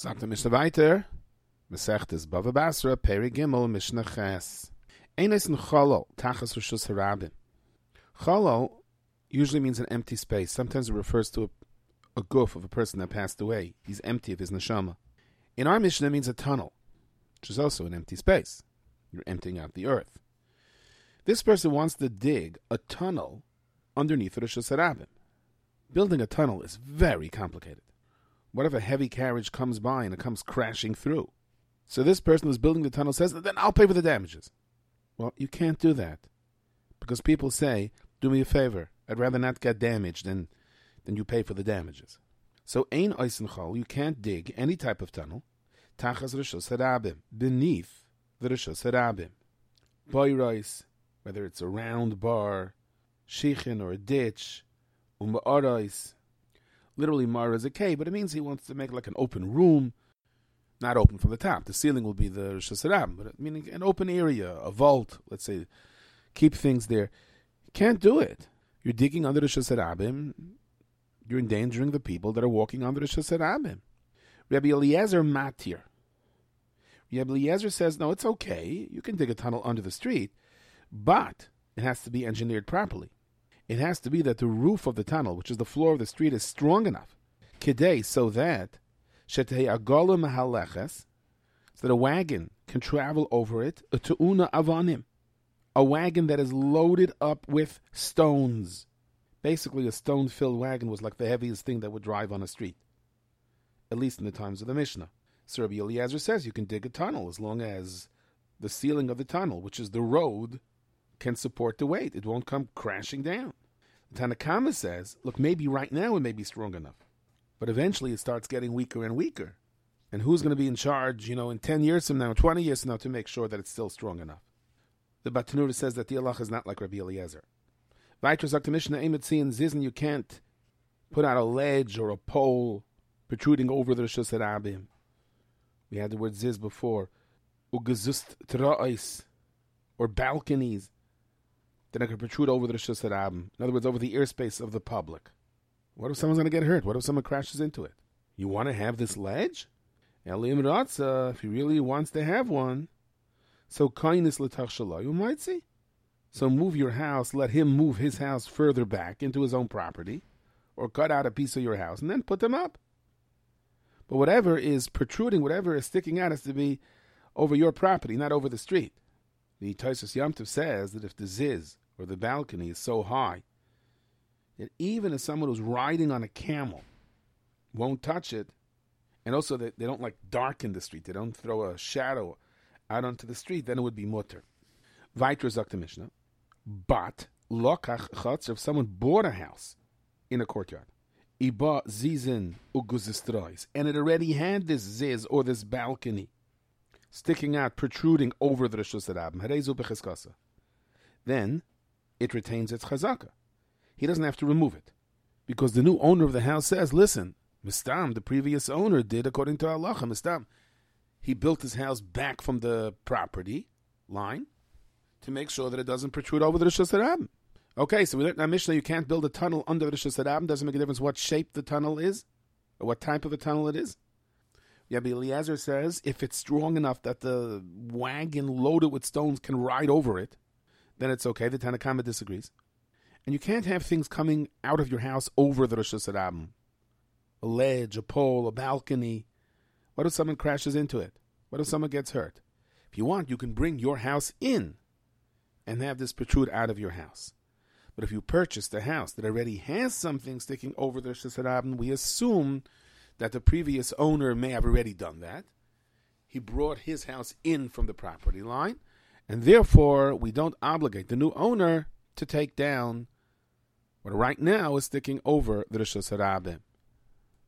Sagt der Mishnah weiter, Mesechtes Bava Basra, Peri Gimel, Mishnah Ches. Eines in Cholol, Tachas Rishus Harabim. Cholol usually means an empty space. Sometimes it refers to a goof of a person that passed away. He's empty of his neshama. In our Mishnah, it means a tunnel, which is also an empty space. You're emptying out the earth. This person wants to dig a tunnel underneath Rishus Harabim. Building a tunnel is very complicated. What if a heavy carriage comes by and it comes crashing through? So this person who's building the tunnel says, then I'll pay for the damages. Well, you can't do that. Because people say, do me a favor. I'd rather not get damaged than you pay for the damages. So, ein oisen chol, you can't dig any type of tunnel, tachas Rishus Harabim, beneath the Rishus Harabim. Boirois, whether it's a round bar, shichin or a ditch, uma'arois. Literally, Mara is a cave, but it means he wants to make like an open room, not open from the top. The ceiling will be the Rishus Harabim, but meaning an open area, a vault, let's say, keep things there. You can't do it. You're digging under the Rishus Harabim, you're endangering the people that are walking under the Rishus Harabim. Rabbi Eliezer matir. Rabbi Eliezer says, no, it's okay. You can dig a tunnel under the street, but it has to be engineered properly. It has to be that the roof of the tunnel, which is the floor of the street, is strong enough. Kedei, so that shetei agola mahaleches, so that a wagon can travel over it. A tu'una avanim, a wagon that is loaded up with stones. Basically, a stone-filled wagon was like the heaviest thing that would drive on a street, at least in the times of the Mishnah. So Rabbi Eliezer says you can dig a tunnel as long as the ceiling of the tunnel, which is the road, can support the weight. It won't come crashing down. Tanna Kama says, look, maybe right now it may be strong enough, but eventually it starts getting weaker and weaker. And who's going to be in charge, in 10 years from now, 20 years from now, to make sure that it's still strong enough? The Batanura says that the halacha is not like Rabbi Eliezer. Weiter sagt the Mishnah, Zizn, you can't put out a ledge or a pole protruding over the Rishus Harabim. We had the word ziz before. Ugezust tra'is, or balconies that can protrude over the Rishus Harabim. In other words, over the airspace of the public. What if someone's going to get hurt? What if someone crashes into it? You want to have this ledge? Elim Ratza, if he really wants to have one. So kindness l'tach shalai, you might see. So move your house, let him move his house further back into his own property, or cut out a piece of your house, and then put them up. But whatever is protruding, whatever is sticking out has to be over your property, not over the street. The Taisus Yom Tov says that if the ziz, or the balcony, is so high, that even if someone who's riding on a camel won't touch it, and also they don't darken the street, they don't throw a shadow out onto the street, then it would be mutter. Weiter sagt the Mishnah, but lokach chatz, if someone bought a house in a courtyard, iba zizin uguzistrois, and it already had this ziz or this balcony sticking out, protruding over the Rishus Harabim, harezu becheskasa, then it retains its chazaka. He doesn't have to remove it, because the new owner of the house says, listen, Mistam, the previous owner did according to halacha. Mistam, he built his house back from the property line to make sure that it doesn't protrude over the Rishus Harabim. Okay, so we learned in our Mishnah you can't build a tunnel under the Rishus Harabim. Doesn't make a difference what shape the tunnel is or what type of a tunnel it is. Rabbi Eliezer says if it's strong enough that the wagon loaded with stones can ride over it, then it's okay. The Tanna Kama disagrees. And you can't have things coming out of your house over the Rishus Harabim. A ledge, a pole, a balcony. What if someone crashes into it? What if someone gets hurt? If you want, you can bring your house in and have this protrude out of your house. But if you purchased a house that already has something sticking over the Rishus Harabim, we assume that the previous owner may have already done that. He brought his house in from the property line, and therefore we don't obligate the new owner to take down what right now is sticking over the Rishus Harabim.